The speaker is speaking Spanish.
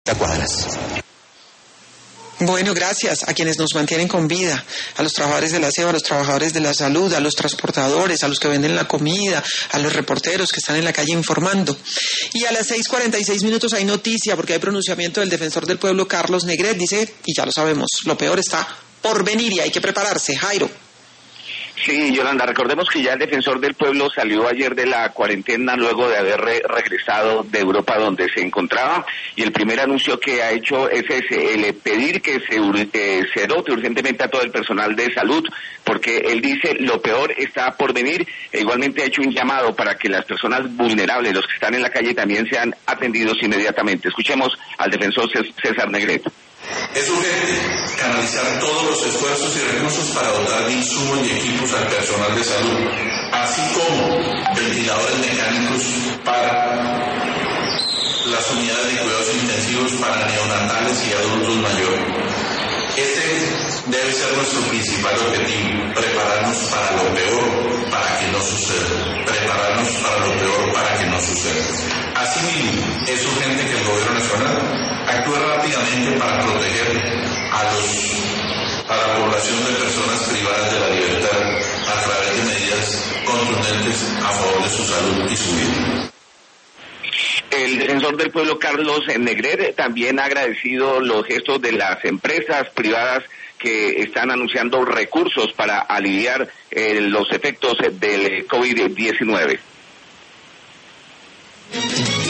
cuadras. Bueno, gracias a quienes nos mantienen con vida, a los trabajadores del aseo, a los trabajadores de la salud, a los transportadores, a los que venden la comida, a los reporteros que están en la calle informando. Y a las 6:46 hay noticia, porque hay pronunciamiento del defensor del pueblo, Carlos Negret, dice, y ya lo sabemos, lo peor está por venir y hay que prepararse. Jairo. Sí, Yolanda, recordemos que ya el defensor del pueblo salió ayer de la cuarentena luego de haber regresado de Europa donde se encontraba, y el primer anuncio que ha hecho es ese, el pedir que se dote urgentemente a todo el personal de salud, porque él dice lo peor está por venir, e igualmente ha hecho un llamado para que las personas vulnerables, los que están en la calle, también sean atendidos inmediatamente. Escuchemos al defensor César Negret. Es urgente canalizar todos los esfuerzos y recursos para dotar de insumos y equipos al personal de salud, así como ventiladores mecánicos para las unidades de cuidados intensivos para neonatales y adultos mayores. Este debe ser nuestro principal objetivo, prepararnos para lo peor para que no suceda. Prepararnos para lo peor para que no suceda. Asimismo, es urgente que el gobierno nacional actúe rápidamente para proteger a la población de personas privadas de la libertad a través de medidas contundentes a favor de su salud y su vida. El defensor del pueblo, Carlos Negret, también ha agradecido los gestos de las empresas privadas que están anunciando recursos para aliviar los efectos del COVID-19.